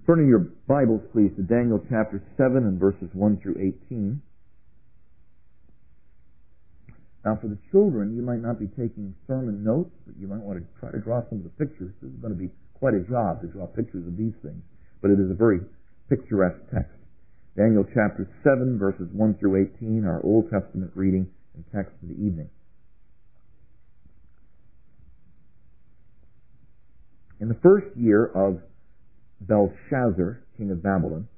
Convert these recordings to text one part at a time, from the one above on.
Turning your Bibles, please, to Daniel chapter 7 and verses 1 through 18. Now, for the children, you might not be taking sermon notes, but you might want to try to draw some of the pictures. This is going to be quite a job to draw pictures of these things, but it is a very picturesque text. Daniel chapter 7, verses 1 through 18, our Old Testament reading and text for the evening. In the first year of Belshazzar, king of Babylon,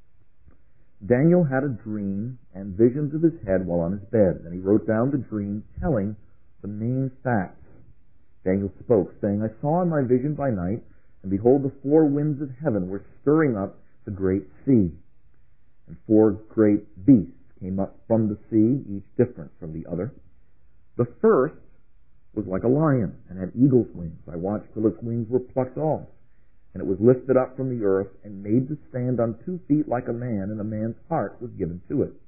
Daniel had a dream and visions of his head while on his bed. And he wrote down the dream, telling the main facts. Daniel spoke, saying, I saw in my vision by night, and behold, the four winds of heaven were stirring up the great sea. And four great beasts came up from the sea, each different from the other. The first was like a lion, and had eagle's wings. I watched till its wings were plucked off. And it was lifted up from the earth and made to stand on 2 feet like a man, and a man's heart was given to it.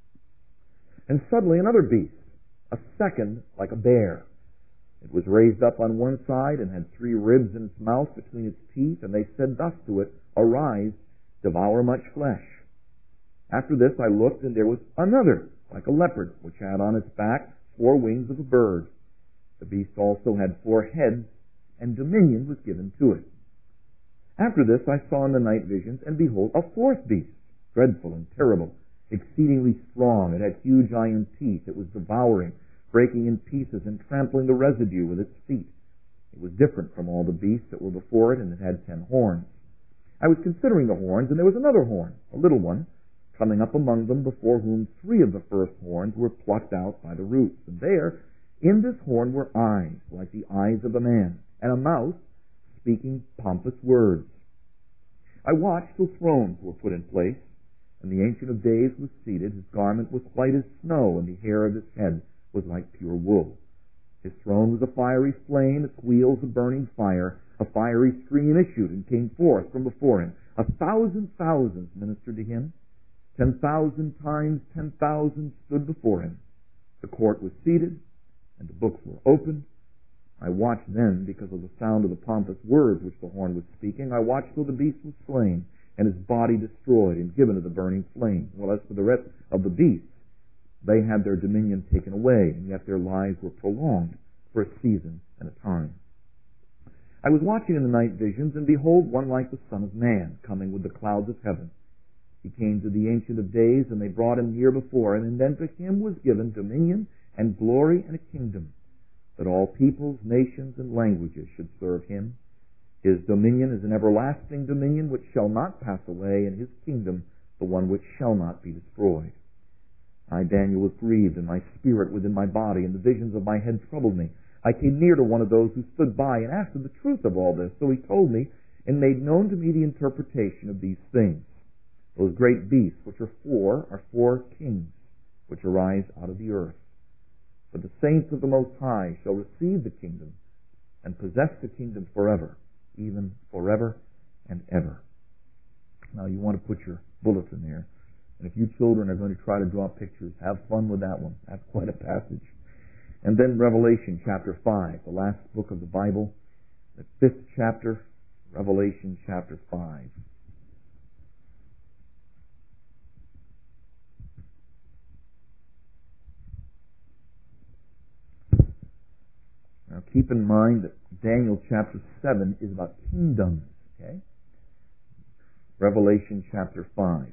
And suddenly another beast, a second like a bear. It was raised up on one side and had 3 ribs in its mouth between its teeth, and they said thus to it, Arise, devour much flesh. After this I looked, and there was another like a leopard, which had on its back 4 wings of a bird. The beast also had 4 heads, and dominion was given to it. After this I saw in the night visions, and behold, a 4th beast, dreadful and terrible, exceedingly strong. It had huge iron teeth. It was devouring, breaking in pieces, and trampling the residue with its feet. It was different from all the beasts that were before it, and it had 10 horns. I was considering the horns, and there was another horn, a little one, coming up among them, before whom 3 of the first horns were plucked out by the roots. And there, in this horn were eyes, like the eyes of a man, and a mouth speaking pompous words. I watched till thrones were put in place, and the Ancient of Days was seated. His garment was white as snow, and the hair of his head was like pure wool. His throne was a fiery flame, its wheels a burning fire. A fiery stream issued and came forth from before him. 1,000 thousands ministered to him. 10,000 times 10,000 stood before him. The court was seated, and the books were opened. I watched then, because of the sound of the pompous words which the horn was speaking, I watched till the beast was slain, and his body destroyed and given to the burning flame. Well, as for the rest of the beasts, they had their dominion taken away, and yet their lives were prolonged for a season and a time. I was watching in the night visions, and behold, one like the Son of Man, coming with the clouds of heaven. He came to the Ancient of Days, and they brought him near before him, and then to him was given dominion and glory and a kingdom, that all peoples, nations, and languages should serve him. His dominion is an everlasting dominion which shall not pass away, and his kingdom the one which shall not be destroyed. I, Daniel, was grieved, and my spirit within my body, and the visions of my head troubled me. I came near to one of those who stood by, and asked him the truth of all this. So he told me, and made known to me the interpretation of these things. Those great beasts, which are 4 kings, which arise out of the earth. But the saints of the Most High shall receive the kingdom and possess the kingdom forever, even forever and ever. Now you want to put your bulletin there. And if you children are going to try to draw pictures, have fun with that one. That's quite a passage. And then Revelation chapter 5, the last book of the Bible, the 5th chapter, Revelation chapter 5. Now keep in mind that Daniel chapter 7 is about kingdoms, okay? Revelation chapter 5.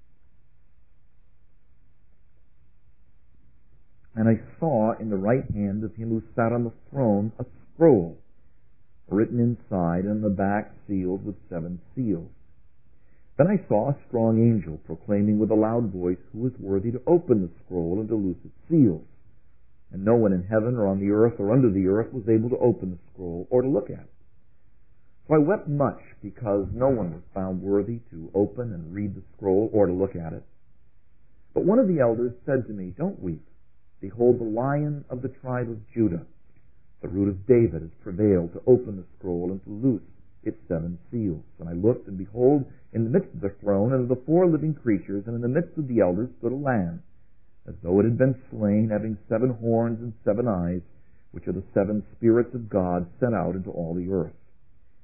And I saw in the right hand of him who sat on the throne a scroll, written inside and on the back sealed with 7 seals. Then I saw a strong angel proclaiming with a loud voice who was worthy to open the scroll and to loose its seals. And no one in heaven or on the earth or under the earth was able to open the scroll or to look at it. So I wept much because no one was found worthy to open and read the scroll or to look at it. But one of the elders said to me, Don't weep. Behold, the Lion of the tribe of Judah, the root of David, has prevailed to open the scroll and to loose its 7 seals. And I looked, and behold, in the midst of the throne and of the 4 living creatures, and in the midst of the elders, stood a lamb, as though it had been slain, having 7 horns and 7 eyes, which are the 7 spirits of God sent out into all the earth.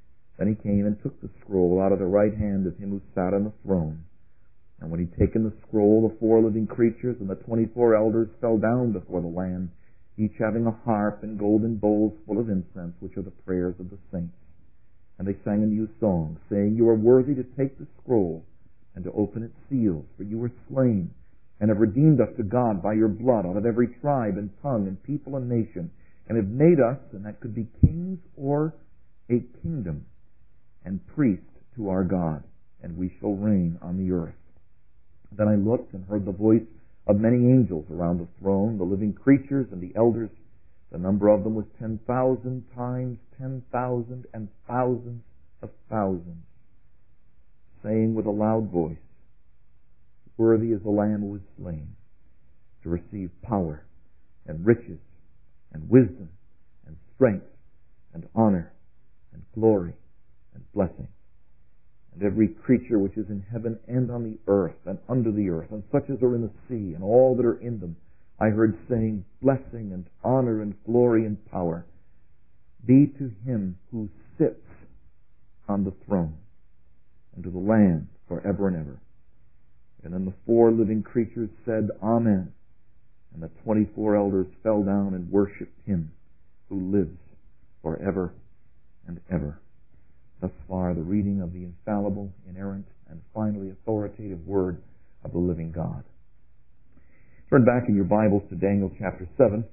Then he came and took the scroll out of the right hand of him who sat on the throne. And when he'd taken the scroll, the 4 living creatures and the 24 elders fell down before the Lamb, each having a harp and golden bowls full of incense, which are the prayers of the saints. And they sang a new song, saying, You are worthy to take the scroll and to open its seals, for you were slain, and have redeemed us to God by your blood out of every tribe and tongue and people and nation, and have made us, and that could be kings or a kingdom, and priests to our God, and we shall reign on the earth. Then I looked and heard the voice of many angels around the throne, the living creatures and the elders. The number of them was 10,000 times 10,000 and thousands of thousands, saying with a loud voice, Worthy is the Lamb who was slain to receive power and riches and wisdom and strength and honor and glory and blessing. And every creature which is in heaven and on the earth and under the earth, and such as are in the sea, and all that are in them, I heard saying, Blessing and honor and glory and power be to him who sits on the throne, and to the Lamb forever and ever. And then the 4 living creatures said, Amen. And the 24 elders fell down and worshipped him who lives forever and ever. Thus far, the reading of the infallible, inerrant, and finally authoritative Word of the living God. Turn back in your Bibles to Daniel chapter 7.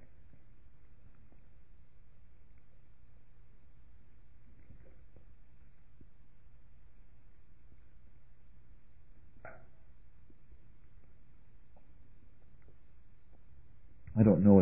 I don't know if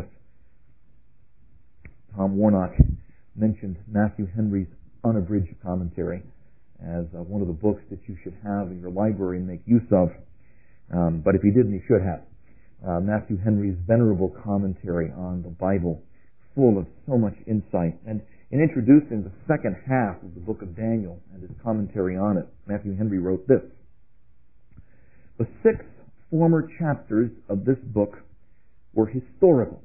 Tom Warnock mentioned Matthew Henry's unabridged commentary as one of the books that you should have in your library and make use of. But if he didn't, he should have. Matthew Henry's venerable commentary on the Bible, full of so much insight. And in introducing the second half of the book of Daniel and his commentary on it, Matthew Henry wrote this: The 6 former chapters of this book were historical.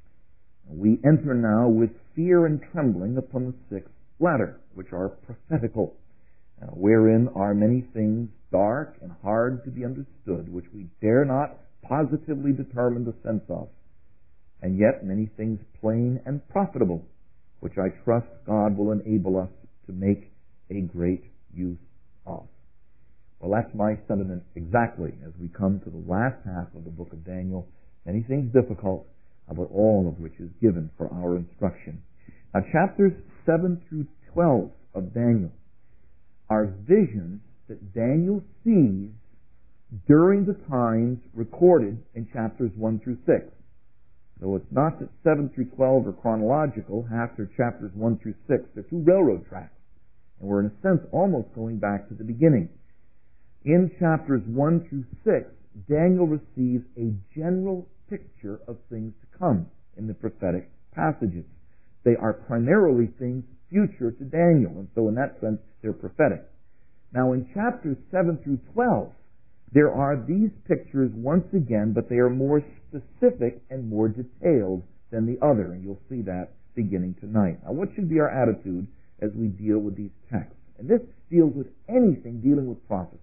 We enter now with fear and trembling upon the 6th latter, which are prophetical, wherein are many things dark and hard to be understood, which we dare not positively determine the sense of, and yet many things plain and profitable, which I trust God will enable us to make a great use of. Well, that's my sentiment exactly as we come to the last half of the book of Daniel. Many things difficult, but all of which is given for our instruction. Now, chapters 7 through 12 of Daniel are visions that Daniel sees during the times recorded in chapters 1 through 6. So it's not that 7 through 12 are chronological. After chapters 1 through 6, they're 2 railroad tracks. And we're in a sense almost going back to the beginning. In chapters 1 through 6, Daniel receives a general picture of things to come in the prophetic passages. They are primarily things future to Daniel, and so in that sense, they're prophetic. Now, in chapters 7 through 12, there are these pictures once again, but they are more specific and more detailed than the other, and you'll see that beginning tonight. Now, what should be our attitude as we deal with these texts? And this deals with anything dealing with prophecy.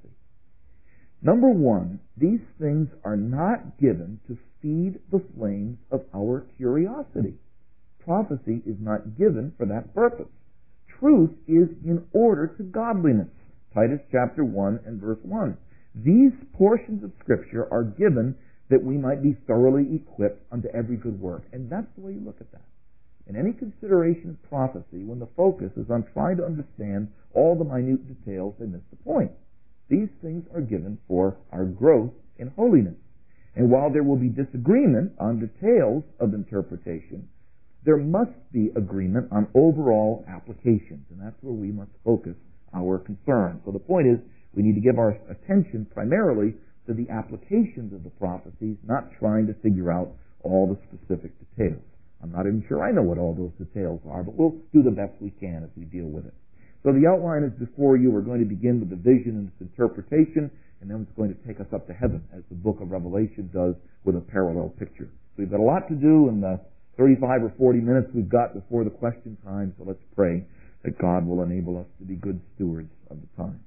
Number one, these things are not given to feed the flames of our curiosity. Prophecy is not given for that purpose. Truth is in order to godliness. Titus chapter 1 and verse 1. These portions of Scripture are given that we might be thoroughly equipped unto every good work. And that's the way you look at that. In any consideration of prophecy, when the focus is on trying to understand all the minute details, they miss the point. These things are given for our growth in holiness. And while there will be disagreement on details of interpretation, there must be agreement on overall applications, and that's where we must focus our concern. So the point is, we need to give our attention primarily to the applications of the prophecies, not trying to figure out all the specific details. I'm not even sure I know what all those details are, but we'll do the best we can as we deal with it. So the outline is before you. We're going to begin with the vision and its interpretation, and then it's going to take us up to heaven, as the book of Revelation does with a parallel picture. So we've got a lot to do in the 35 or 40 minutes we've got before the question time, so let's pray that God will enable us to be good stewards of the time.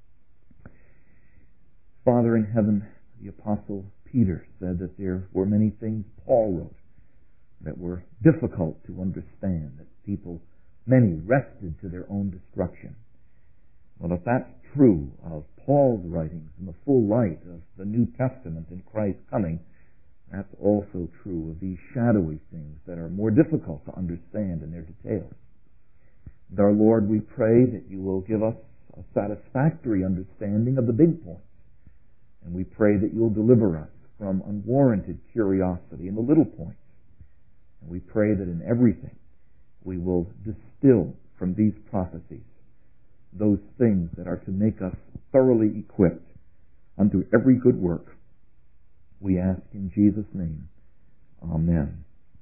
Father in heaven, the Apostle Peter said that there were many things Paul wrote that were difficult to understand, that many wrested to their own destruction. Well, if that's true of Paul's writings in the full light of the New Testament and Christ's coming, that's also true of these shadowy things that are more difficult to understand in their details. And our Lord, we pray that you will give us a satisfactory understanding of the big points. And we pray that you'll deliver us from unwarranted curiosity in the little points. And we pray that in everything we will distill from these prophecies those things that are to make us thoroughly equipped unto every good work. We ask in Jesus' name. Amen.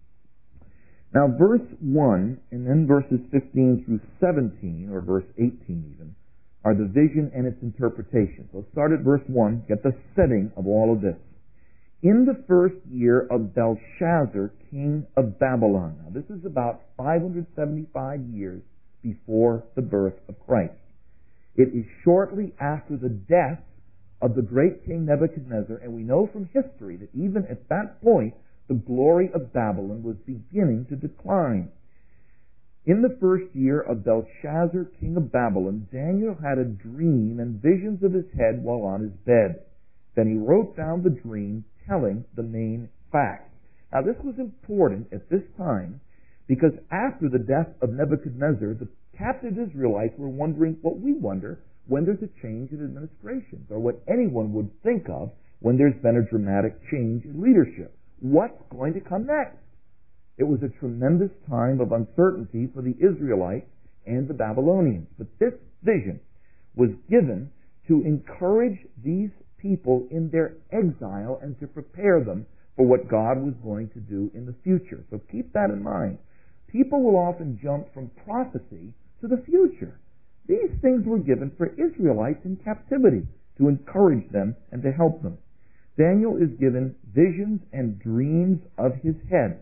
Now verse 1 and then verses 15 through 17, or verse 18 even, are the vision and its interpretation. So start at verse 1, get the setting of all of this. In the first year of Belshazzar, king of Babylon. Now this is about 575 years before the birth of Christ. It is shortly after the death of the great king Nebuchadnezzar, and we know from history that even at that point, the glory of Babylon was beginning to decline. In the first year of Belshazzar, king of Babylon, Daniel had a dream and visions of his head while on his bed. Then he wrote down the dream, telling the main facts. Now this was important at this time because after the death of Nebuchadnezzar, the captive Israelites were wondering what we wonder when there's a change in administrations, or what anyone would think of when there's been a dramatic change in leadership. What's going to come next? It was a tremendous time of uncertainty for the Israelites and the Babylonians. But this vision was given to encourage these people in their exile and to prepare them for what God was going to do in the future. So keep that in mind. People will often jump from prophecy to the future. These things were given for Israelites in captivity to encourage them and to help them. Daniel is given visions and dreams of his head.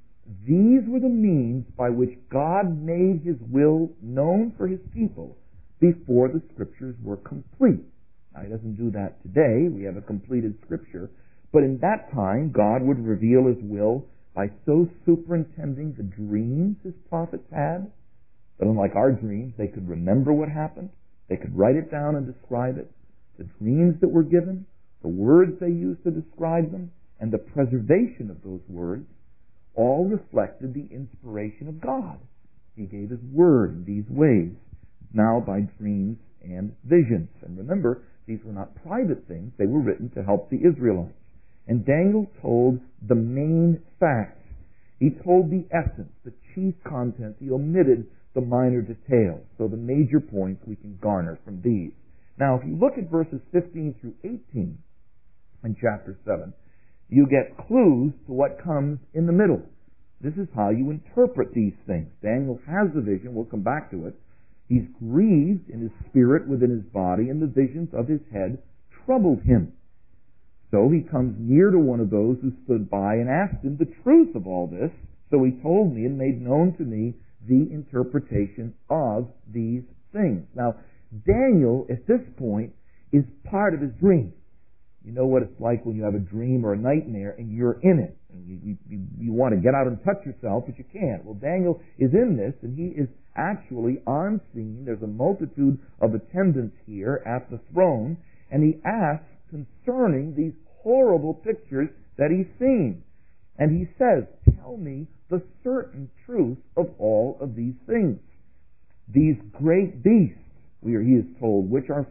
These were the means by which God made his will known for his people before the scriptures were complete. Now, he doesn't do that today. We have a completed scripture. But in that time, God would reveal his will by so superintending the dreams his prophets had, that unlike our dreams, they could remember what happened. They could write it down and describe it. The dreams that were given, the words they used to describe them, and the preservation of those words all reflected the inspiration of God. He gave his word in these ways, now by dreams and visions. And remember, these were not private things. They were written to help the Israelites. And Daniel told the main facts. He told the essence, the chief contents. He omitted the minor details. So the major points we can garner from these. Now, if you look at verses 15 through 18 in chapter 7, you get clues to what comes in the middle. This is how you interpret these things. Daniel has the vision. We'll come back to it. He's grieved in his spirit within his body, and the visions of his head troubled him. So he comes near to one of those who stood by and asked him the truth of all this. So he told me and made known to me the interpretation of these things. Now, Daniel, at this point, is part of his dream. You know what it's like when you have a dream or a nightmare and you're in it. And you want to get out and touch yourself, but you can't. Well, Daniel is in this, and he is actually on scene. There's a multitude of attendants here at the throne, and he asks concerning these horrible pictures that he's seen. And he says, tell me the certain truth of all of these things. These great beasts, he is told, which are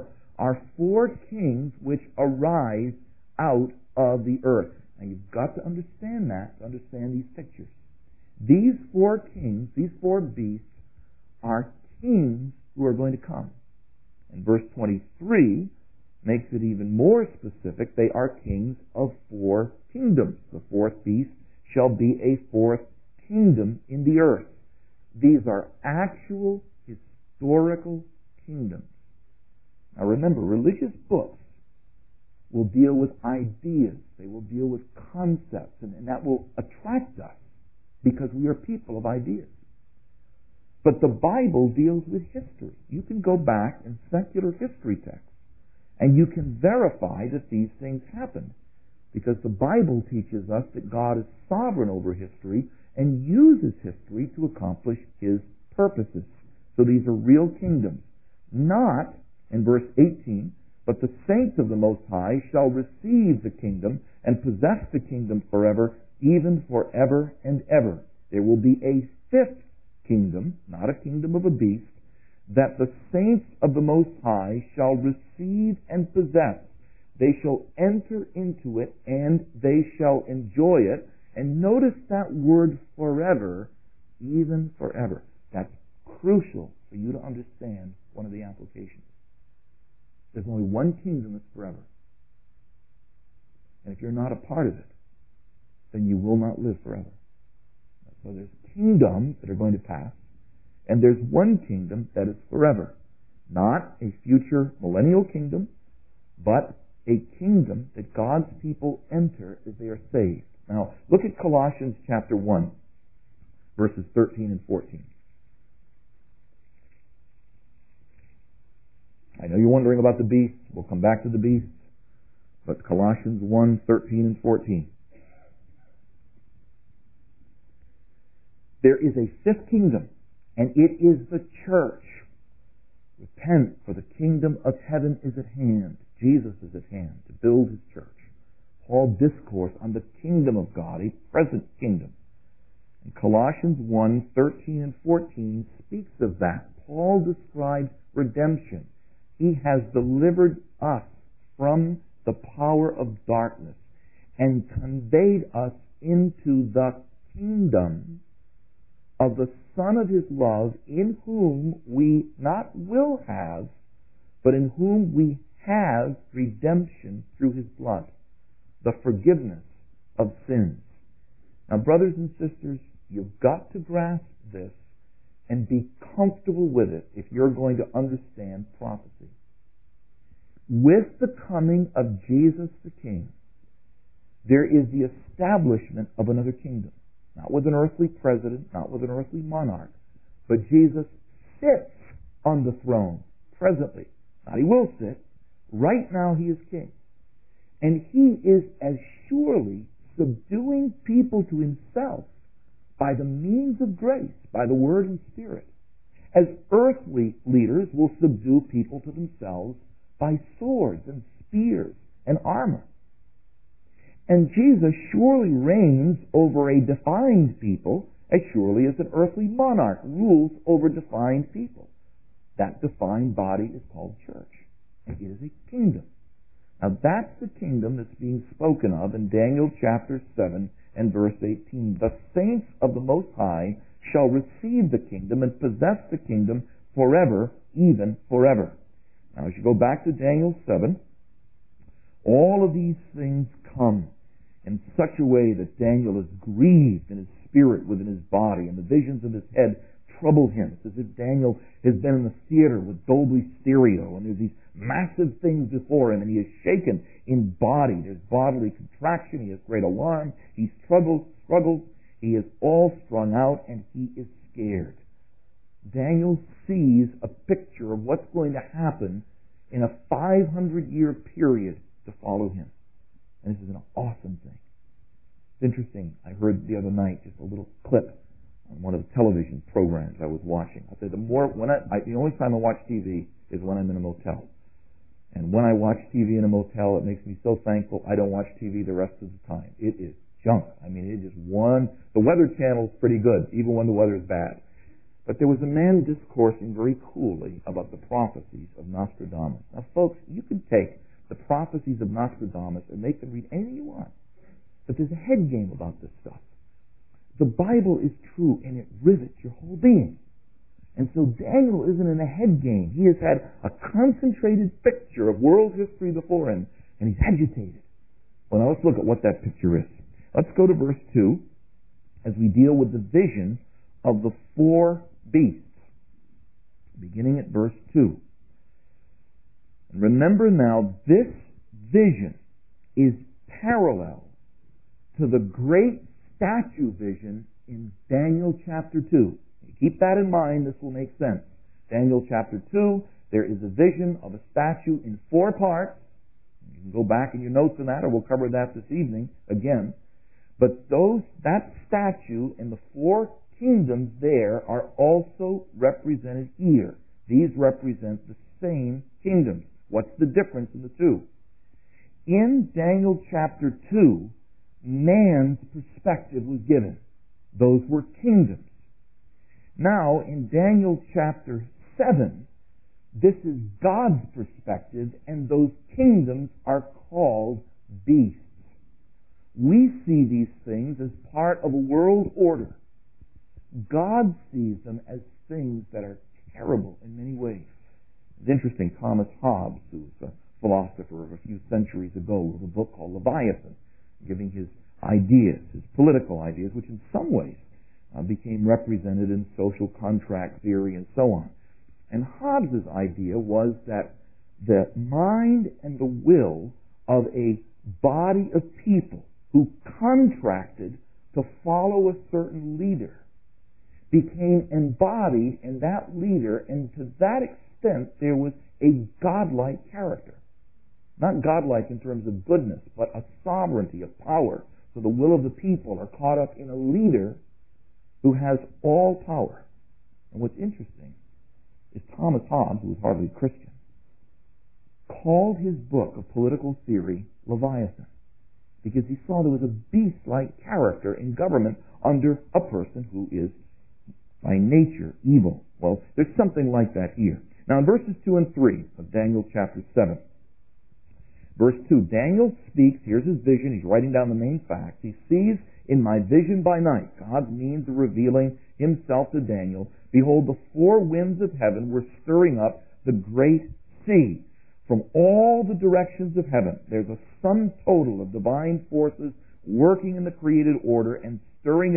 four kings which arise out of the earth. Now you've got to understand that to understand these pictures. These four kings, these four beasts, are kings who are going to come. And verse 23 makes it even more specific. They are kings of four kingdoms. The fourth beast shall be a fourth kingdom in the earth. These are actual historical kingdoms. Now remember, religious books will deal with ideas. They will deal with concepts, and that will attract us because we are people of ideas. But the Bible deals with history. You can go back in secular history texts, and you can verify that these things happened. Because the Bible teaches us that God is sovereign over history and uses history to accomplish His purposes. So these are real kingdoms. Not, in verse 18, but the saints of the Most High shall receive the kingdom and possess the kingdom forever, even forever and ever. There will be a fifth kingdom, not a kingdom of a beast, that the saints of the Most High shall receive and possess. They shall enter into it and they shall enjoy it. And notice that word forever, even forever. That's crucial for you to understand one of the applications. There's only one kingdom that's forever. And if you're not a part of it, then you will not live forever. So there's kingdoms that are going to pass, and there's one kingdom that is forever. Not a future millennial kingdom, but a kingdom that God's people enter as they are saved. Now, look at Colossians chapter 1, verses 13 and 14. I know you're wondering about the beasts. We'll come back to the beasts. But Colossians 1, 13 and 14. There is a fifth kingdom, and it is the church. Repent, for the kingdom of heaven is at hand. Jesus is at hand to build His church. Paul discourse on the kingdom of God, a present kingdom. And Colossians 1, 13 and 14 speaks of that. Paul describes redemption. He has delivered us from the power of darkness and conveyed us into the kingdom of the Son of His love, in whom we not will have, but in whom we have redemption through His blood, the forgiveness of sins. Now, brothers and sisters, you've got to grasp this and be comfortable with it if you're going to understand prophecy. With the coming of Jesus the King, there is the establishment of another kingdom. Not with an earthly president, not with an earthly monarch, but Jesus sits on the throne presently. Not He will sit. Right now He is King. And He is as surely subduing people to Himself by the means of grace, by the Word and Spirit, as earthly leaders will subdue people to themselves by swords and spears and armor. And Jesus surely reigns over a defined people as surely as an earthly monarch rules over defined people. That defined body is called church. And it is a kingdom. Now that's the kingdom that's being spoken of in Daniel chapter 7 and verse 18. The saints of the Most High shall receive the kingdom and possess the kingdom forever, even forever. Now as you go back to Daniel 7, all of these things come in such a way that Daniel is grieved in his spirit within his body, and the visions of his head trouble him. It's as if Daniel has been in the theater with Dolby Stereo, and there's these massive things before him, and he is shaken in body. There's bodily contraction. He has great alarm. He struggles. He is all strung out, and he is scared. Daniel sees a picture of what's going to happen in a 500-year period to follow him. And this is an awesome thing. It's interesting. I heard the other night just a little clip on one of the television programs I was watching. I said the only time I watch TV is when I'm in a motel. And when I watch TV in a motel, it makes me so thankful I don't watch TV the rest of the time. It is junk. I mean, it is the Weather Channel's pretty good, even when the weather is bad. But there was a man discoursing very coolly about the prophecies of Nostradamus. Now, folks, you can take the prophecies of Nostradamus and make them read anything you want. But there's a head game about this stuff. The Bible is true, and it rivets your whole being. And so Daniel isn't in a head game. He has had a concentrated picture of world history before him, and he's agitated. Well, now let's look at what that picture is. Let's go to verse 2 as we deal with the vision of the four beasts, beginning at verse 2. And remember now, this vision is parallel to the great statue vision in Daniel chapter 2. You keep that in mind, this will make sense. Daniel chapter 2, there is a vision of a statue in 4 parts. You can go back in your notes on that, or we'll cover that this evening again. But that statue and the 4 kingdoms there are also represented here. These represent the same kingdoms. What's the difference in the two? In Daniel chapter 2, man's perspective was given. Those were kingdoms. Now, in Daniel chapter 7, this is God's perspective, and those kingdoms are called beasts. We see these things as part of a world order. God sees them as things that are terrible in many ways. It's interesting, Thomas Hobbes, who was a philosopher of a few centuries ago, wrote a book called Leviathan, giving his ideas, his political ideas, which in some ways became represented in social contract theory and so on. And Hobbes' idea was that the mind and the will of a body of people who contracted to follow a certain leader became embodied in that leader, and to that extent there was a godlike character. Not godlike in terms of goodness, but a sovereignty, a power. So the will of the people are caught up in a leader who has all power. And what's interesting is Thomas Hobbes, who was hardly a Christian, called his book of political theory Leviathan, because he saw there was a beast-like character in government under a person who is by nature evil. Well, there's something like that here. Now in verses 2 and 3 of Daniel chapter 7, verse 2, Daniel speaks, here's his vision, he's writing down the main facts. He sees in my vision by night, God's means of revealing himself to Daniel, behold, the 4 winds of heaven were stirring up the great sea. From all the directions of heaven, there's a sum total of divine forces working in the created order and stirring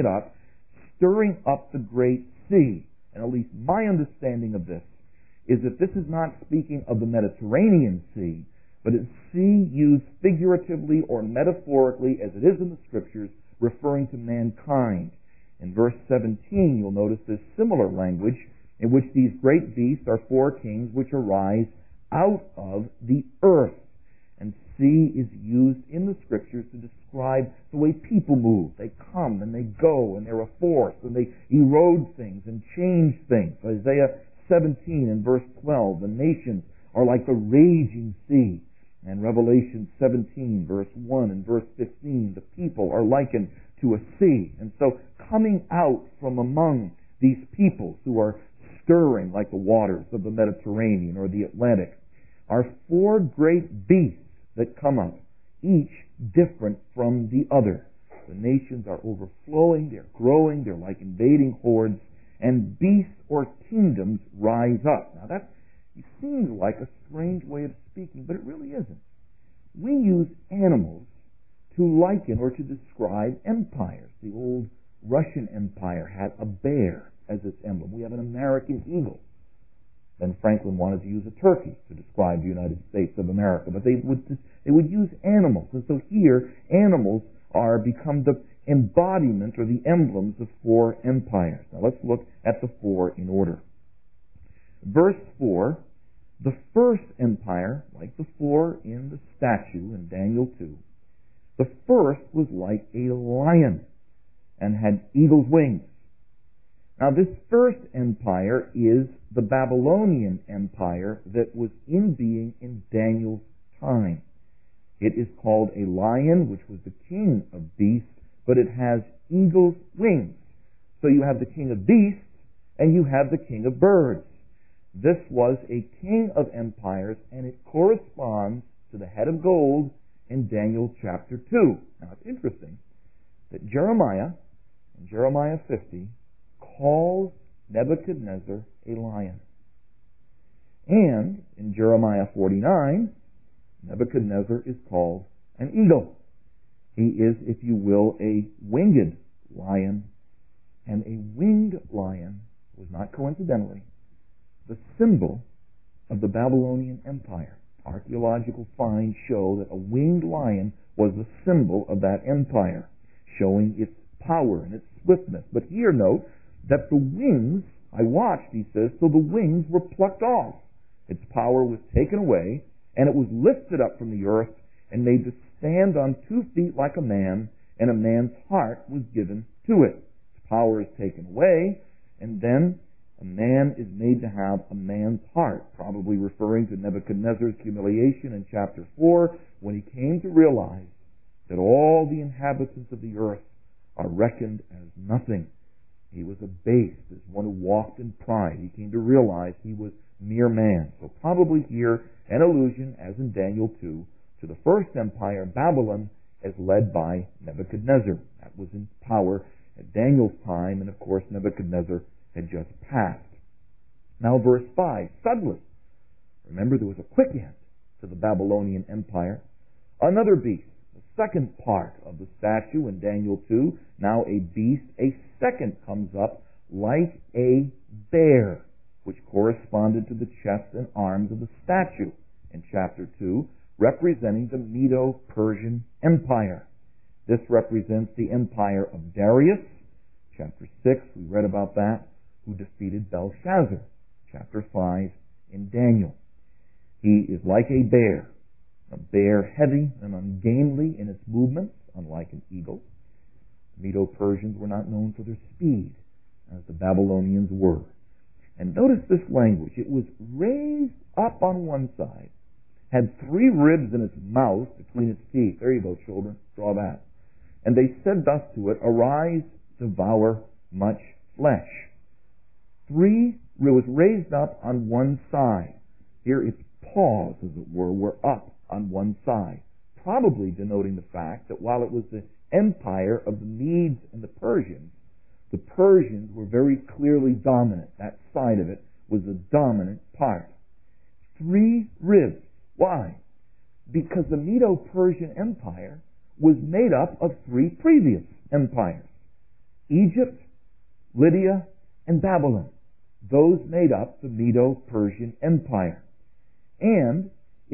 up the great sea. And at least my understanding of this is that this is not speaking of the Mediterranean Sea, but it's sea used figuratively or metaphorically, as it is in the Scriptures, referring to mankind. In verse 17, you'll notice there's similar language in which these great beasts are 4 kings which arise out of the earth. And sea is used in the Scriptures to describe the way people move. They come and they go, and they're a force, and they erode things and change things. Isaiah 17 and verse 12, the nations are like the raging sea. And Revelation 17, verse 1 and verse 15, the people are likened to a sea. And so coming out from among these peoples who are stirring like the waters of the Mediterranean or the Atlantic are 4 great beasts that come up, each different from the other. The nations are overflowing, they're growing, they're like invading hordes, and beasts or kingdoms rise up. Now that seems like a strange way of speaking, but it really isn't. We use animals to liken or to describe empires. The old Russian Empire had a bear as its emblem. We have an American eagle. Then Franklin wanted to use a turkey to describe the United States of America, but they would use animals. And so here, animals become the embodiment or the emblems of 4 empires. Now let's look at the 4 in order. Verse 4, the first empire, like the 4 in the statue in Daniel 2, the first was like a lion and had eagle's wings. Now this first empire is the Babylonian Empire that was in being in Daniel's time. It is called a lion, which was the king of beasts, but it has eagle's wings. So you have the king of beasts and you have the king of birds. This was a king of empires, and it corresponds to the head of gold in Daniel chapter 2. Now it's interesting that Jeremiah, in Jeremiah 50, calls Nebuchadnezzar a lion. And in Jeremiah 49, Nebuchadnezzar is called an eagle. He is, if you will, a winged lion. And a winged lion was not coincidentally the symbol of the Babylonian Empire. Archaeological finds show that a winged lion was the symbol of that empire, showing its power and its swiftness. But here note that the wings, I watched, he says, so the wings were plucked off. Its power was taken away, and it was lifted up from the earth and made to stand on 2 feet like a man, and a man's heart was given to it. Its power is taken away, and then a man is made to have a man's heart, probably referring to Nebuchadnezzar's humiliation in chapter 4, when he came to realize that all the inhabitants of the earth are reckoned as nothing. He was abased as one who walked in pride. He came to realize he was mere man. So probably here an allusion, as in Daniel 2, to the first empire, Babylon, as led by Nebuchadnezzar. That was in power at Daniel's time, and of course Nebuchadnezzar had just passed. Now verse 5, suddenly, remember there was a quick end to the Babylonian Empire. Another beast, the second part of the statue in Daniel 2, now a beast, a second comes up like a bear, which corresponded to the chest and arms of the statue in chapter 2, representing the Medo-Persian Empire. This represents the empire of Darius, chapter 6, we read about that, who defeated Belshazzar, chapter 5 in Daniel. He is like a bear heavy and ungainly in its movements, unlike an eagle. The Medo-Persians were not known for their speed, as the Babylonians were. And notice this language. It was raised up on one side, had 3 ribs in its mouth between its teeth. There you go, children. Draw that. And they said thus to it, arise, devour much flesh. 3 was raised up on one side. Here its paws, as it were up on one side, probably denoting the fact that while it was the empire of the Medes and the Persians were very clearly dominant. That side of it was the dominant part. 3 ribs. Why? Because the Medo-Persian Empire was made up of 3 previous empires. Egypt, Lydia, and Babylon. Those made up the Medo-Persian Empire. And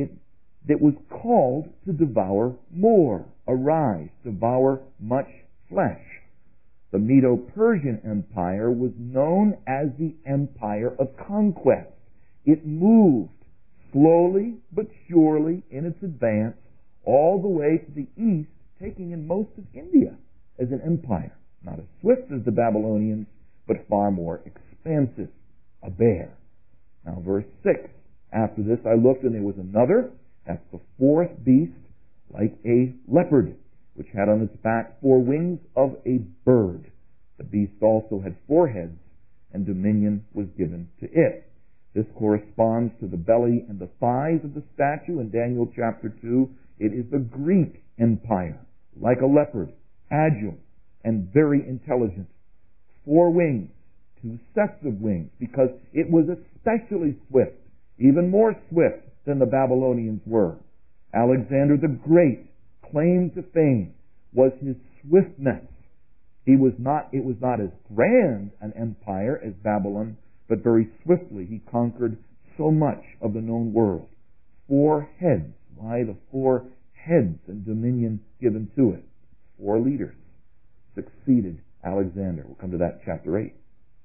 it was called to devour more. Arise, devour much flesh. The Medo-Persian Empire was known as the Empire of Conquest. It moved slowly but surely in its advance all the way to the east, taking in most of India as an empire. Not as swift as the Babylonians, but far more expansive. A bear. Now verse 6. After this I looked, and there was another, that's the 4th beast, like a leopard, which had on its back 4 wings of a bird. The beast also had 4 heads, and dominion was given to it. This corresponds to the belly and the thighs of the statue in Daniel chapter 2. It is the Greek Empire, like a leopard, agile and very intelligent. 4 wings, 2 sets of wings, because it was especially swift, even more swift than the Babylonians were. Alexander the Great claimed to fame was his swiftness. It was not as grand an empire as Babylon, but very swiftly he conquered so much of the known world. 4 heads. Why the 4 heads and dominion given to it? 4 leaders succeeded Alexander. We'll come to that in chapter 8.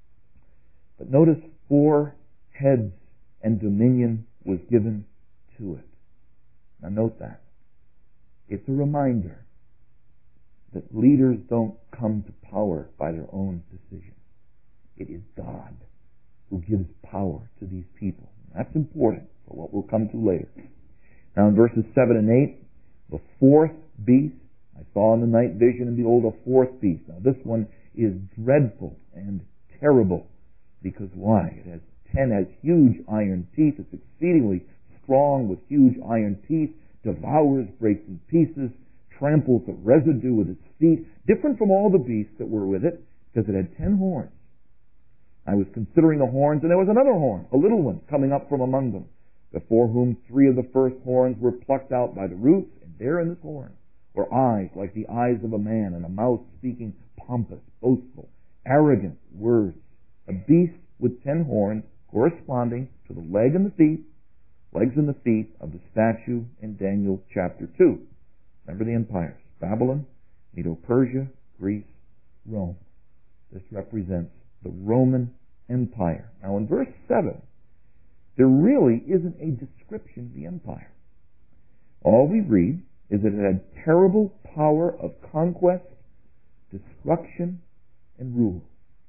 But notice 4 heads and dominion was given to it. Now note that. It's a reminder that leaders don't come to power by their own decision. It is God who gives power to these people. That's important for what we'll come to later. Now in verses 7 and 8, the 4th beast, I saw in the night vision, and behold, a 4th beast. Now this one is dreadful and terrible. Because why? It has huge iron teeth. It's exceedingly strong with huge iron teeth, devours, breaks in pieces, tramples the residue with its feet, different from all the beasts that were with it, because it had 10 horns. I was considering the horns, and there was another horn, a little one, coming up from among them, before whom 3 of the first horns were plucked out by the roots, and there in this horn were eyes like the eyes of a man, and a mouth speaking pompous, boastful, arrogant words. A beast with 10 horns corresponding to the legs and the feet of the statue in Daniel chapter 2. Remember the empires: Babylon, Medo-Persia, Greece, Rome. This represents the Roman Empire. Now in verse 7, there really isn't a description of the empire. All we read is that it had terrible power of conquest, destruction, and rule.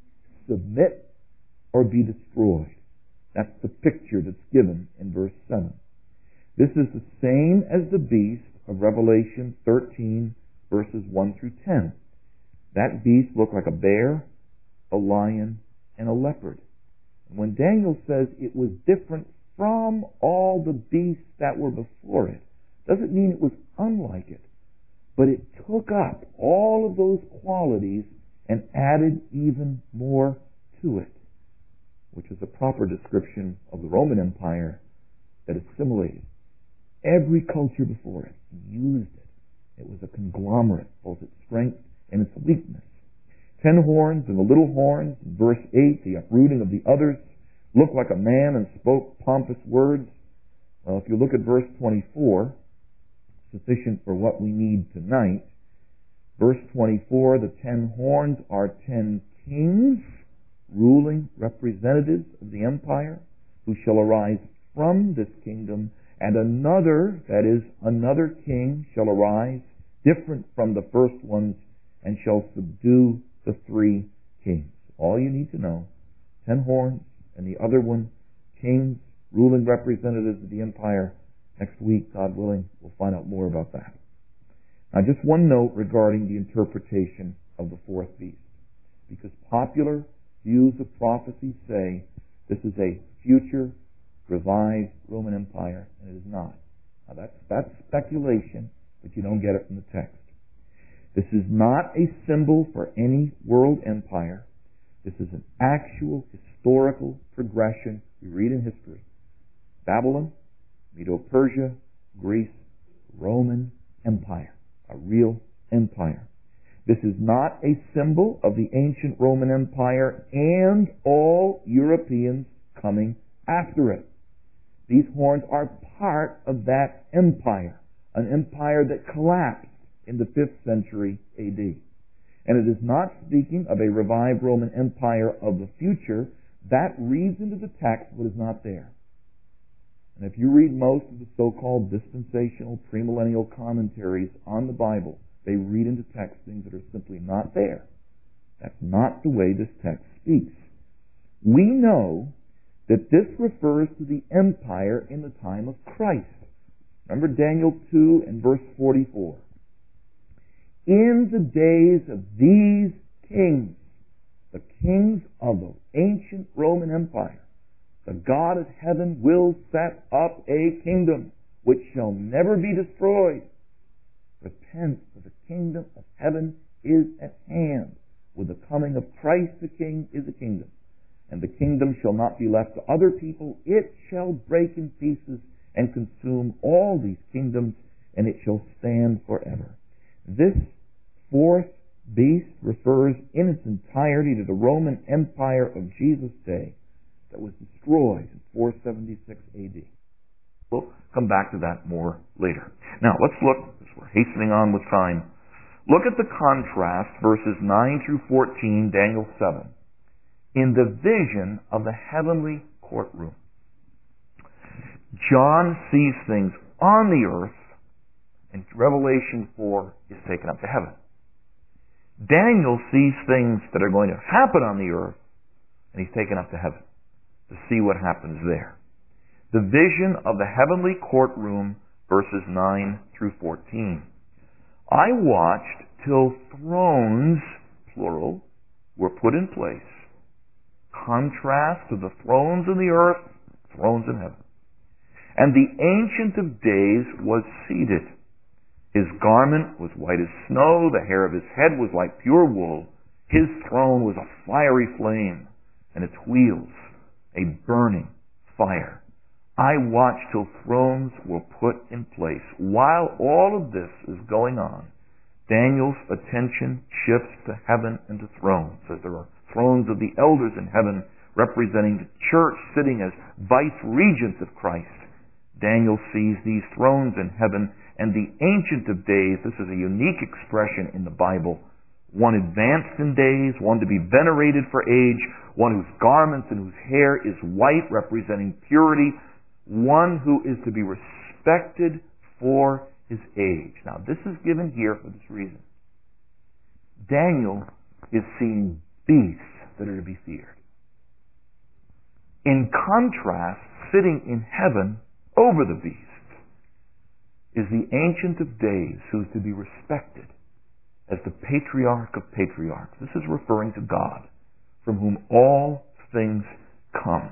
Submit or be destroyed. That's the picture that's given in verse 7. This is the same as the beast of Revelation 13, verses 1 through 10. That beast looked like a bear, a lion, and a leopard. And when Daniel says it was different from all the beasts that were before it, doesn't mean it was unlike it, but it took up all of those qualities and added even more to it, which is a proper description of the Roman Empire that assimilated every culture before it, used it. It was a conglomerate, both its strength and its weakness. 10 horns and the little horns, verse 8, the uprooting of the others, looked like a man and spoke pompous words. Well, if you look at verse 24, sufficient for what we need tonight, verse 24, the 10 horns are 10 kings, ruling representatives of the empire, who shall arise from this kingdom, and another, that is, another king shall arise, different from the first ones, and shall subdue the 3 kings. All you need to know, 10 horns, and the other one, kings, ruling representatives of the empire. Next week, God willing, we'll find out more about that. Now, just one note regarding the interpretation of the 4th beast, because popular views of prophecy say this is a future revived Roman Empire, and it is not. Now, that's speculation, but you don't get it from the text. This is not a symbol for any world empire. This is an actual historical progression we read in history. Babylon, Medo-Persia, Greece, Roman Empire, a real empire. This is not a symbol of the ancient Roman Empire and all Europeans coming after it. These horns are part of that empire, an empire that collapsed in the 5th century A.D. And it is not speaking of a revived Roman Empire of the future. That reads into the text what is not there. And if you read most of the so-called dispensational premillennial commentaries on the Bible, they read into text things that are simply not there. That's not the way this text speaks. We know that this refers to the empire in the time of Christ. Remember Daniel 2 and verse 44. In the days of these kings, the kings of the ancient Roman Empire, the God of heaven will set up a kingdom which shall never be destroyed. Repent, for the kingdom of heaven is at hand. With the coming of Christ the King is a kingdom. And the kingdom shall not be left to other people. It shall break in pieces and consume all these kingdoms, and it shall stand forever. This 4th beast refers in its entirety to the Roman Empire of Jesus' day that was destroyed in 476 A.D. We'll come back to that more later. Now, let's look, as we're hastening on with time, look at the contrast, verses 9 through 14, Daniel 7, in the vision of the heavenly courtroom. John sees things on the earth, and Revelation 4 is taken up to heaven. Daniel sees things that are going to happen on the earth, and he's taken up to heaven to see what happens there. The vision of the heavenly courtroom, verses 9 through 14. I watched till thrones, plural, were put in place. Contrast to the thrones in the earth, thrones in heaven. And the Ancient of Days was seated. His garment was white as snow, the hair of his head was like pure wool. His throne was a fiery flame, and its wheels a burning fire. I watched till thrones were put in place. While all of this is going on, Daniel's attention shifts to heaven and to thrones, as there are thrones of the elders in heaven representing the church sitting as vice-regents of Christ. Daniel sees these thrones in heaven, and the Ancient of Days, this is a unique expression in the Bible, one advanced in days, one to be venerated for age, one whose garments and whose hair is white, representing purity, one who is to be respected for his age. Now, this is given here for this reason. Daniel is seeing beasts that are to be feared. In contrast, sitting in heaven over the beast is the Ancient of Days, who is to be respected as the Patriarch of Patriarchs. This is referring to God, from whom all things come.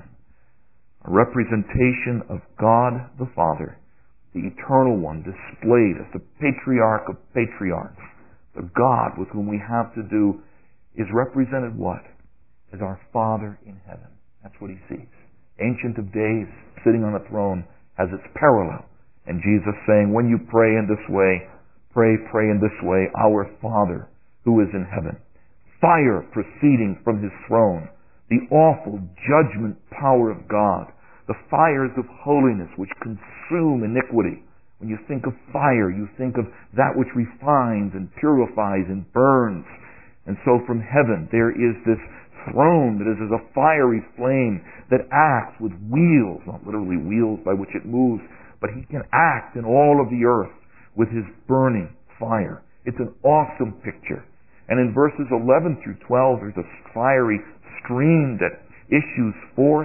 A representation of God the Father, the Eternal One, displayed as the Patriarch of Patriarchs. The God with whom we have to do is represented what? As our Father in heaven. That's what he sees. Ancient of Days, sitting on the throne, has its parallel. And Jesus saying, when you pray in this way, pray in this way, our Father who is in heaven. Fire proceeding from his throne, the awful judgment power of God, the fires of holiness which consume iniquity. When you think of fire, you think of that which refines and purifies and burns. And so from heaven there is this throne that is as a fiery flame that acts with wheels, not literally wheels by which it moves, but he can act in all of the earth with his burning fire. It's an awesome picture. And in verses 11 through 12, there's a fiery stream that issues forth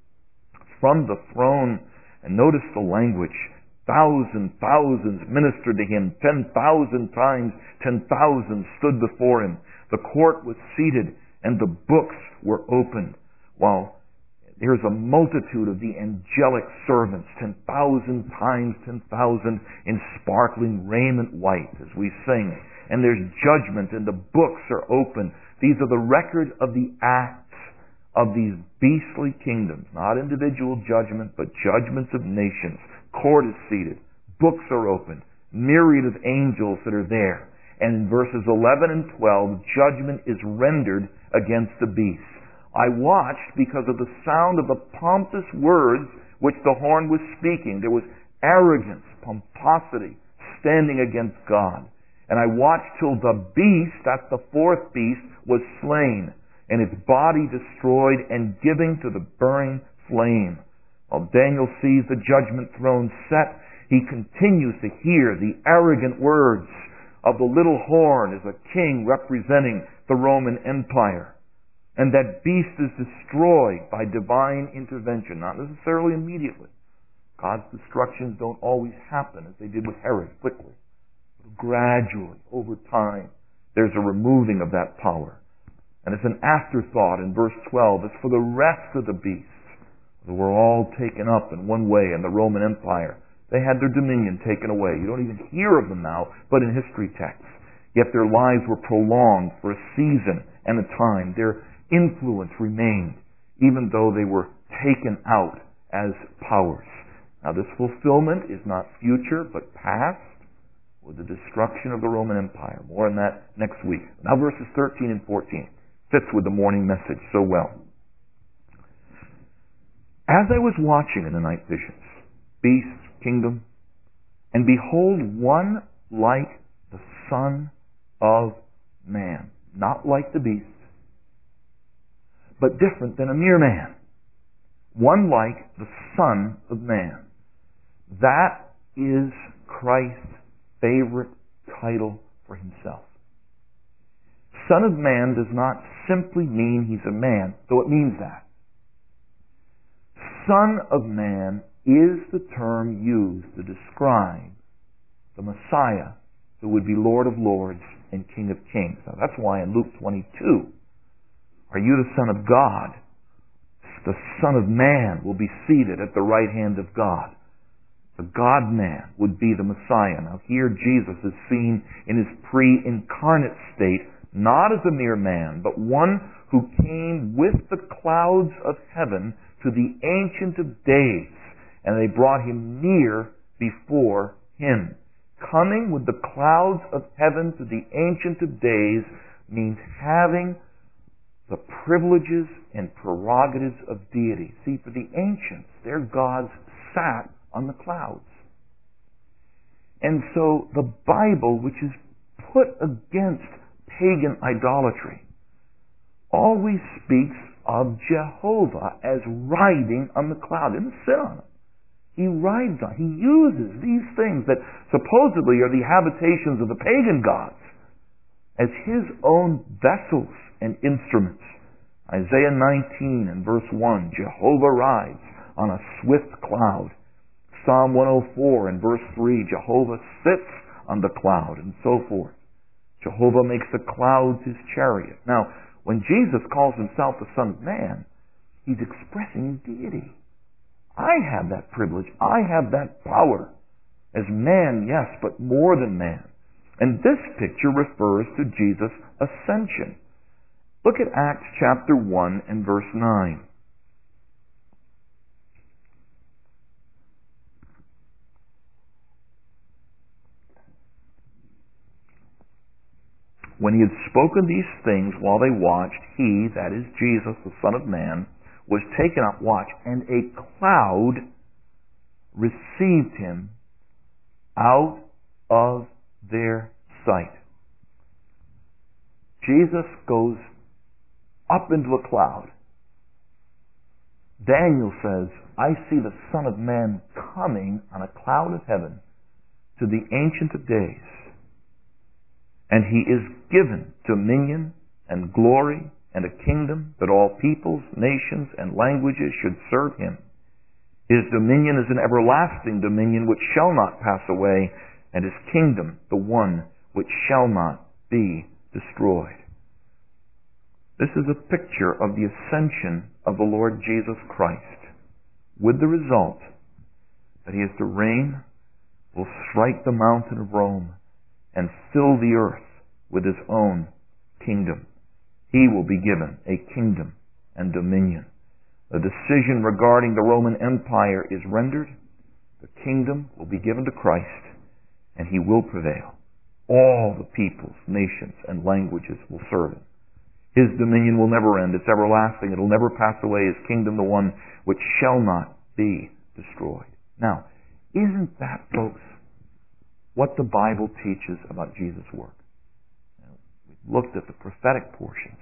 from the throne. And notice the language. Thousands ministered to him. 10,000 times 10,000 stood before him. The court was seated and the books were opened, while there's a multitude of the angelic servants, 10,000 times 10,000 in sparkling raiment white, as we sing. And there's judgment, and the books are open. These are the record of the acts of these beastly kingdoms. Not individual judgment, but judgments of nations. Court is seated. Books are opened. Myriad of angels that are there. And in verses 11 and 12, judgment is rendered against the beast. I watched because of the sound of the pompous words which the horn was speaking. There was arrogance, pomposity, standing against God. And I watched till the beast, that's the fourth beast, was slain, and its body destroyed and given to the burning flame. While Daniel sees the judgment throne set, he continues to hear the arrogant words of the little horn as a king representing the Roman Empire. And that beast is destroyed by divine intervention, not necessarily immediately. God's destructions don't always happen as they did with Herod, quickly. But gradually, over time, there's a removing of that power. And it's an afterthought in verse 12. It's for the rest of the beasts that were all taken up in one way in the Roman Empire. They had their dominion taken away. You don't even hear of them now, but in history texts. Yet their lives were prolonged for a season and a time. Their influence remained, even though they were taken out as powers. Now, this fulfillment is not future, but past, with the destruction of the Roman Empire. More on that next week. Now, verses 13 and 14 fits with the morning message so well. As I was watching in the night visions, beast, kingdom, and behold, one like the Son of Man, not like the beast, but different than a mere man. One like the Son of Man. That is Christ's favorite title for himself. Son of Man does not simply mean he's a man, though it means that. Son of Man is the term used to describe the Messiah who would be Lord of Lords and King of Kings. Now that's why in Luke 22, are you the Son of God? The Son of Man will be seated at the right hand of God. The God-man would be the Messiah. Now here Jesus is seen in his pre-incarnate state, not as a mere man, but one who came with the clouds of heaven to the Ancient of Days, and they brought him near before him. Coming with the clouds of heaven to the Ancient of Days means having the privileges and prerogatives of deity. See, for the ancients, their gods sat on the clouds. And so the Bible, which is put against pagan idolatry, always speaks of Jehovah as riding on the cloud. He didn't sit on it. He rides on. He uses these things that supposedly are the habitations of the pagan gods as his own vessels and instruments. Isaiah 19 and verse 1, Jehovah rides on a swift cloud. Psalm 104 and verse 3, Jehovah sits on the cloud, and so forth. Jehovah makes the clouds his chariot. Now, when Jesus calls himself the Son of Man, he's expressing deity. I have that privilege. I have that power. As man, yes, but more than man. And this picture refers to Jesus' ascension. Look at Acts chapter 1 and verse 9. When he had spoken these things while they watched, he, that is Jesus, the Son of Man, was taken up, watch, and a cloud received him out of their sight. Jesus goes up into a cloud. Daniel says, I see the Son of Man coming on a cloud of heaven to the Ancient of Days. And he is given dominion and glory and a kingdom that all peoples, nations, and languages should serve him. His dominion is an everlasting dominion which shall not pass away, and his kingdom the one which shall not be destroyed. This is a picture of the ascension of the Lord Jesus Christ, with the result that he is to reign, will strike the mountain of Rome, and fill the earth with his own kingdom. He will be given a kingdom and dominion. The decision regarding the Roman Empire is rendered. The kingdom will be given to Christ, and he will prevail. All the peoples, nations, and languages will serve him. His dominion will never end. It's everlasting. It will never pass away. His kingdom, the one which shall not be destroyed. Now, isn't that, folks, what the Bible teaches about Jesus' work? We've looked at the prophetic portions.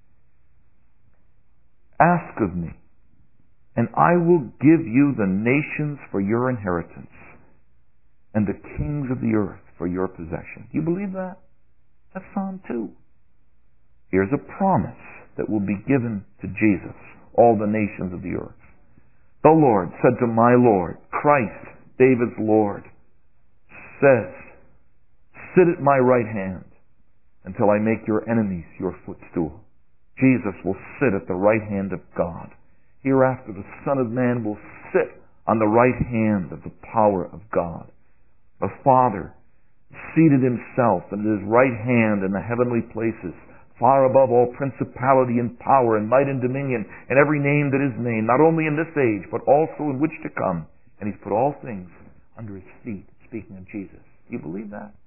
Ask of me, and I will give you the nations for your inheritance, and the kings of the earth for your possession. Do you believe that? That's Psalm 2. Here's a promise that will be given to Jesus, all the nations of the earth. The Lord said to my Lord, Christ, David's Lord, says, sit at my right hand until I make your enemies your footstool. Jesus will sit at the right hand of God. Hereafter the Son of Man will sit on the right hand of the power of God. The Father seated himself at his right hand in the heavenly places, far above all principality and power and might and dominion and every name that is named, not only in this age, but also in which to come. And he's put all things under his feet, speaking of Jesus. Do you believe that?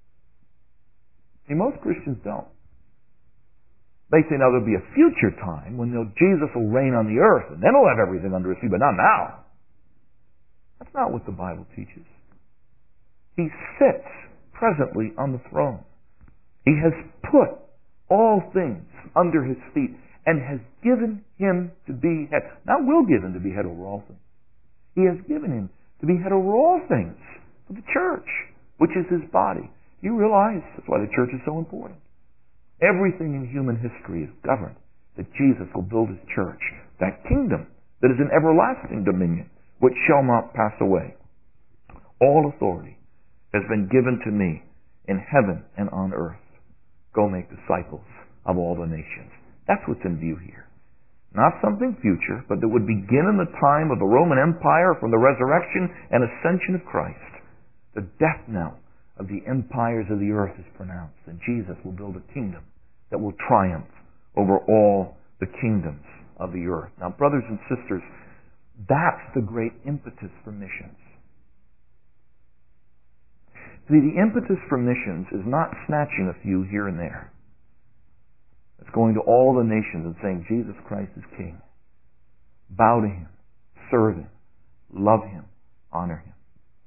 See, most Christians don't. They say now there'll be a future time when Jesus will reign on the earth and then he'll have everything under his feet, but not now. That's not what the Bible teaches. He sits presently on the throne. He has put all things under his feet and has given him to be head. Not will give him to be head over all things. He has given him to be head over all things for the church, which is his body. You realize that's why the church is so important. Everything in human history is governed that Jesus will build his church, that kingdom that is an everlasting dominion, which shall not pass away. All authority has been given to me in heaven and on earth. Go make disciples of all the nations. That's what's in view here. Not something future, but that would begin in the time of the Roman Empire from the resurrection and ascension of Christ. The death knell of the empires of the earth is pronounced, and Jesus will build a kingdom that will triumph over all the kingdoms of the earth. Now, brothers and sisters, that's the great impetus for missions. See, the impetus for missions is not snatching a few here and there. It's going to all the nations and saying, Jesus Christ is King. Bow to him, serve him, love him, honor him.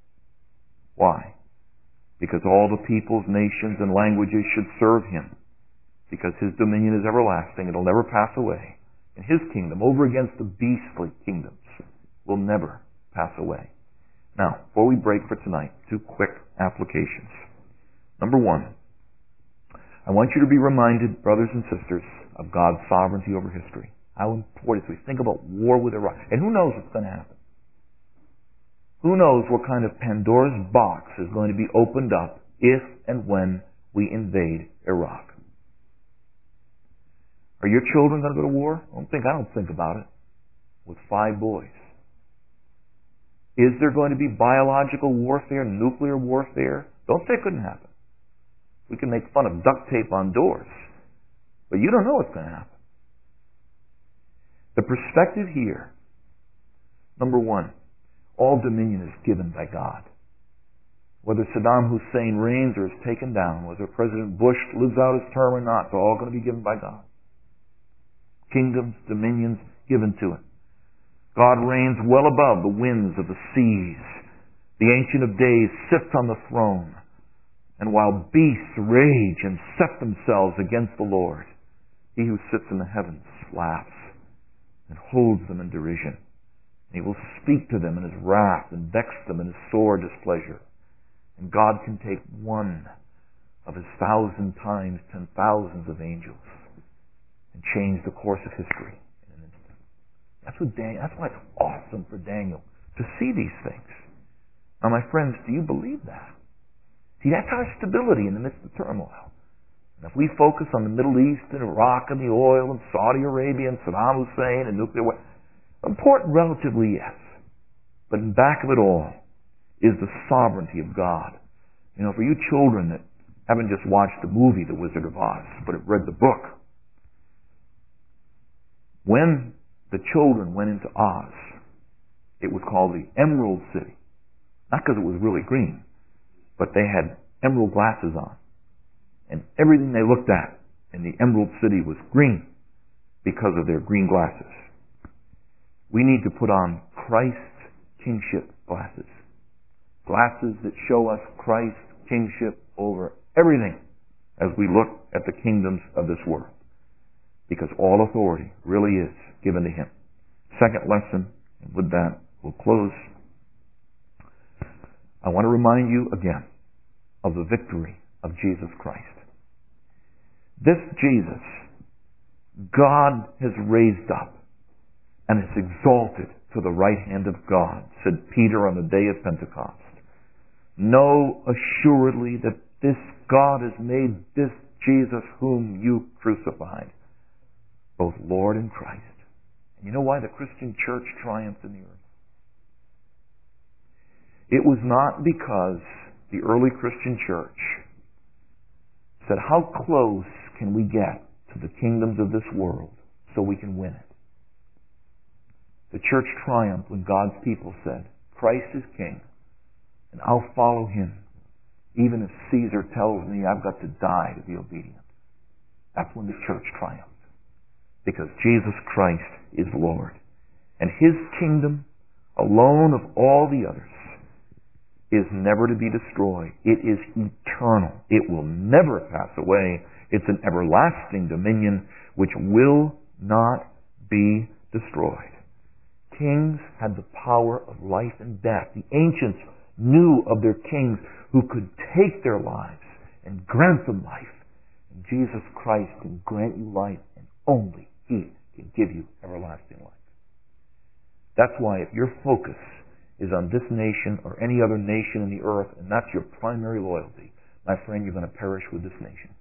Why? Because all the peoples, nations, and languages should serve him. because His dominion is everlasting. It'll never pass away. And His kingdom, over against the beastly kingdoms, will never pass away. Now, before we break for tonight, 2 quick applications. Number 1, I want you to be reminded, brothers and sisters, of God's sovereignty over history. How important it is. We think about war with Iraq. And who knows what's going to happen? Who knows what kind of Pandora's box is going to be opened up if and when we invade Iraq? Are your children going to go to war? I don't think about it. With 5 boys. Is there going to be biological warfare, nuclear warfare? Don't say it couldn't happen. We can make fun of duct tape on doors. But you don't know what's going to happen. The perspective here, number 1, all dominion is given by God. Whether Saddam Hussein reigns or is taken down, whether President Bush lives out his term or not, they're all going to be given by God. Kingdoms, dominions given to Him. God reigns well above the winds of the seas. The Ancient of Days sits on the throne. And while beasts rage and set themselves against the Lord, He who sits in the heavens laughs and holds them in derision. And He will speak to them in His wrath and vex them in His sore displeasure. And God can take one of His 1,000 times 10,000s of angels and change the course of history in an instant. That's why it's awesome for Daniel to see these things. Now, my friends, do you believe that? See, that's our stability in the midst of turmoil. And if we focus on the Middle East and Iraq and the oil and Saudi Arabia and Saddam Hussein and nuclear weapons, important relatively, yes. But in back of it all is the sovereignty of God. You know, for you children that haven't just watched the movie The Wizard of Oz, but have read the book, when the children went into Oz, it was called the Emerald City. Not because it was really green, but they had emerald glasses on. And everything they looked at in the Emerald City was green because of their green glasses. We need to put on Christ's kingship glasses. Glasses that show us Christ's kingship over everything as we look at the kingdoms of this world. Because all authority really is given to Him. Second lesson, and with that we'll close. I want to remind you again of the victory of Jesus Christ. This Jesus, God has raised up and is exalted to the right hand of God, said Peter on the day of Pentecost. Know assuredly that this God has made this Jesus whom you crucified, both Lord and Christ. And you know why the Christian church triumphed in the earth? It was not because the early Christian church said, how close can we get to the kingdoms of this world so we can win it? The church triumphed when God's people said, Christ is king, and I'll follow Him, even if Caesar tells me I've got to die to be obedient. That's when the church triumphed. Because Jesus Christ is Lord. And His kingdom, alone of all the others, is never to be destroyed. It is eternal. It will never pass away. It's an everlasting dominion which will not be destroyed. Kings had the power of life and death. The ancients knew of their kings who could take their lives and grant them life. And Jesus Christ can grant you life, and only He can give you everlasting life. That's why if your focus is on this nation or any other nation in the earth, and that's your primary loyalty, my friend, you're going to perish with this nation.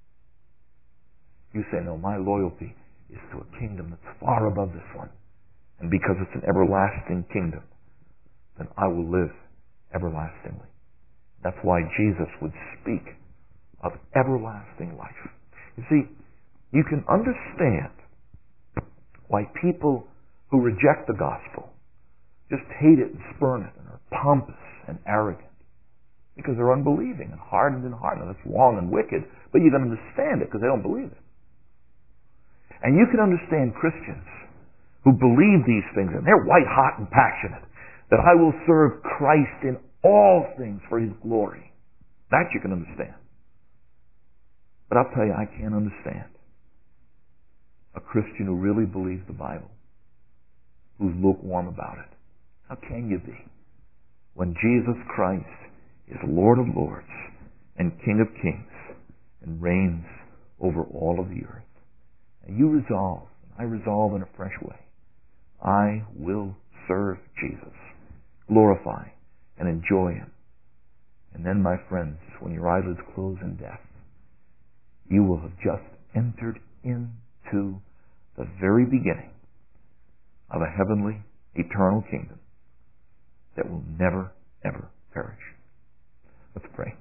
You say, no, my loyalty is to a kingdom that's far above this one. And because it's an everlasting kingdom, then I will live everlastingly. That's why Jesus would speak of everlasting life. You see, you can understand why people who reject the gospel just hate it and spurn it and are pompous and arrogant. Because they're unbelieving and hardened in heart. Now, that's wrong and wicked, but you can understand it because they don't believe it. And you can understand Christians who believe these things, and they're white hot and passionate, that I will serve Christ in all things for His glory. That you can understand. But I'll tell you, I can't understand a Christian who really believes the Bible, who's lukewarm about it. How can you be? When Jesus Christ is Lord of Lords and King of Kings and reigns over all of the earth. And you resolve, I resolve in a fresh way, I will serve Jesus, glorify and enjoy Him. And then, my friends, when your eyelids close in death, you will have just entered into the very beginning of a heavenly, eternal kingdom that will never, ever perish. Let's pray.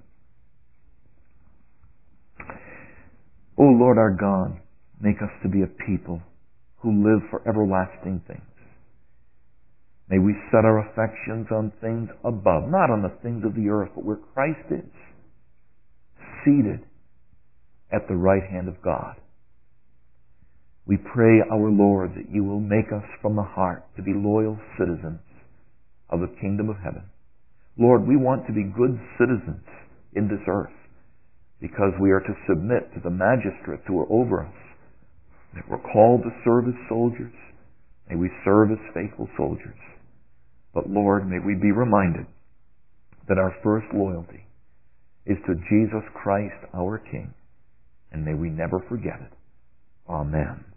O Lord our God, make us to be a people who live for everlasting things. May we set our affections on things above, not on the things of the earth, but where Christ is, seated at the right hand of God. We pray, our Lord, that you will make us from the heart to be loyal citizens of the kingdom of heaven. Lord, we want to be good citizens in this earth because we are to submit to the magistrates who are over us. That we're called to serve as soldiers. May we serve as faithful soldiers. But Lord, may we be reminded that our first loyalty is to Jesus Christ, our King, and may we never forget it. Amen.